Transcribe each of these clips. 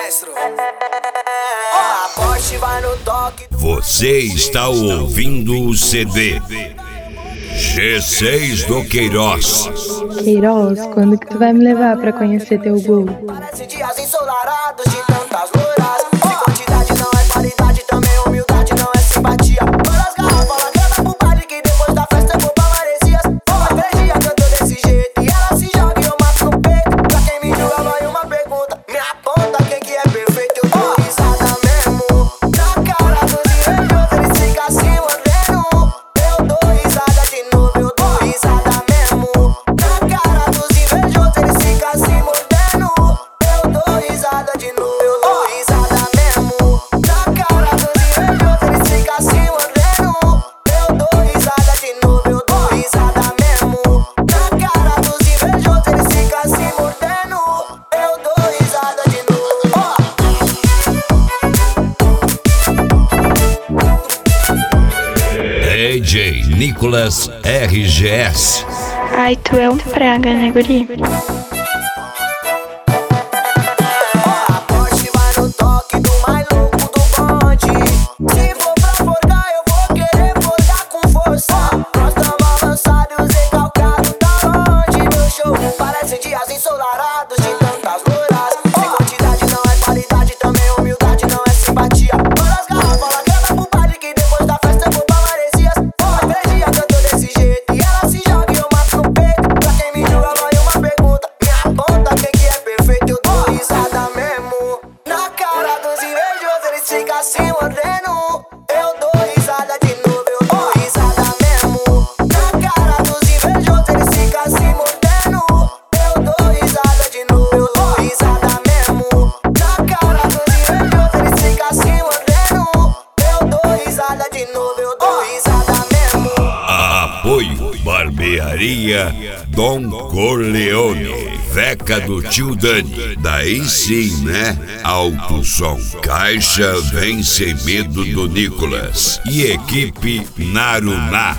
maestro. A Porsche vai no toque. Você está ouvindo o CD G6 do Queiroz. Queiroz, quando que tu vai me levar pra conhecer teu gol? Parece dias ensolarados de tantas louras. Se quantidade não é qualidade, também humildade não é simpatia. Todas garrafas lacrada pro baile que depois da festa eu vou pra Maresias. Faz 3 dias que eu tô desse jeito e ela se joga e eu mato no peito. Pra quem me julga vai uma pergunta, me aponta quem que é perfeito. Eu dou risada mesmo na cara dos invejosos, eles ficam assim mordendo. Eu dou risada de novo, eu dou risada mesmo na cara dos invejosos, eles ficam assim mordendo. Eu dou risada de novo, eu dou risada mesmo na cara dos invejosos, eles ficam assim mordendo. Eu dou risada de novo, eu dou risada mesmo na cara dos invejosos, eles ficam assim mordendo. Eu dou risada de novo. DJ Nicolas RGS. Ai, tu é um praga, né, guri? A Porsche vai no toque do mais louco do bonde. Se for pra forcar, eu vou querer forcar com força. Nós tamo avançados e calcados da onde meu show parece dias ensolarados de tantas louras. Se quantidade não é qualidade, também humildade não é simpatia. Todas garrafas lacrada pro baile que depois da festa eu vou pra Maresias. Faz 3 dias que eu tô desse jeito e ela se joga e eu mato no peito. Pra quem me julga vai uma pergunta, me aponta quem que é perfeito. Eu dou risada mesmo na cara dos invejosos, eles ficam assim mordendo. Eu dou risada de novo, eu dou risada mesmo na cara dos invejosos, eles ficam assim mordendo. Eu dou risada de novo, eu dou risada mesmo na cara dos invejosos, eles ficam assim mordendo. Eu dou risada de novo, eu dou risada mesmo. Apoio Barbearia Dom Corleone. Veca do tio Dani. Daí sim, né? Alto som. Caixa Vem Sem Medo do Nicolas. E equipe Naruná.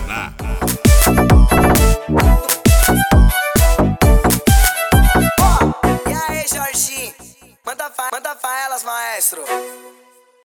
E aí, Jorginho? Manda elas, maestro.